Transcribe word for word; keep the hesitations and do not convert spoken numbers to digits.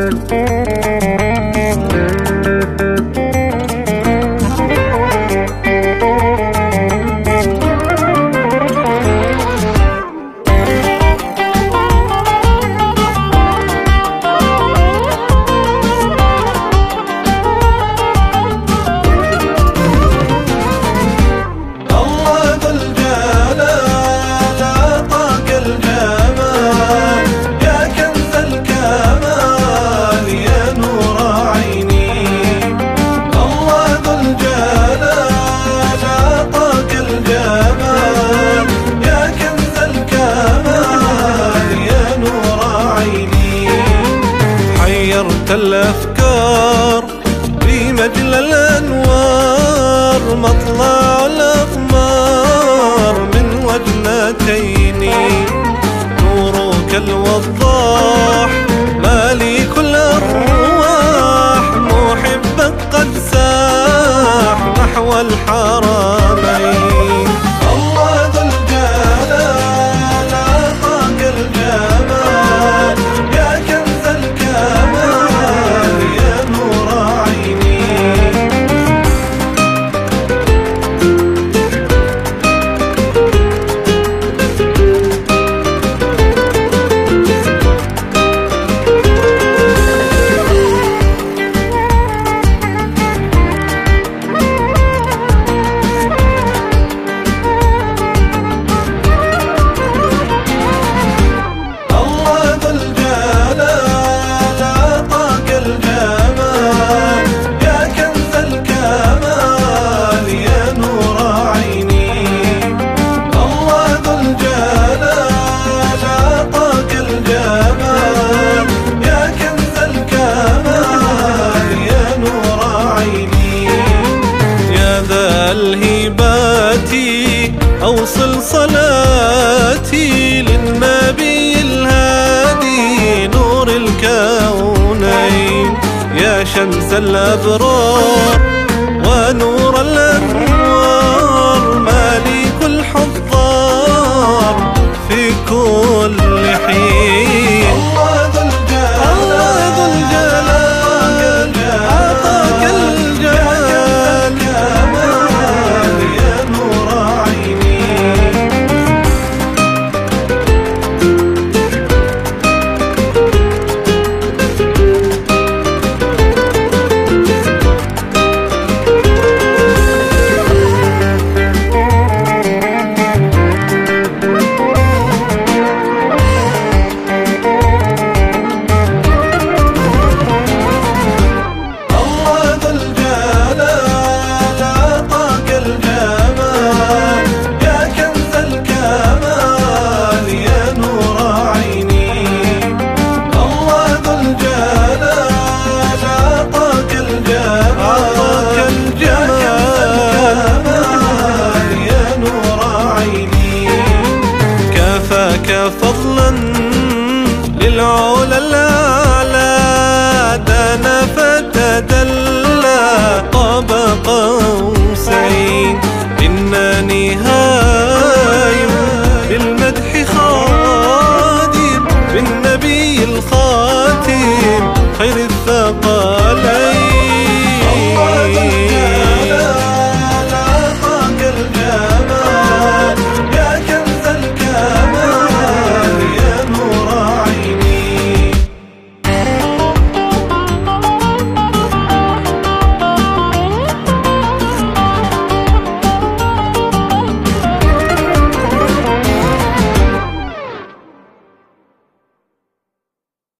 الأفكار بمجلى الأنوار، مطلع الأقمار من وجنتين، نورك الوضاح مالي كل أرواح، محبك قد ساح نحو الحرمين. الله ذو الجلال أعطاك الجمال، يا كنز الكمال يا نور عيني. الهباتي أوصل صلاتي للنبي الهادي نور الكونين، يا شمس الأبرار ونور الأنوار، مالك الحضار في كل حين. الله ذو الجلال أعطاك الجمال، فضلا للعلا الأعلى دنا فتدلى طاب قامة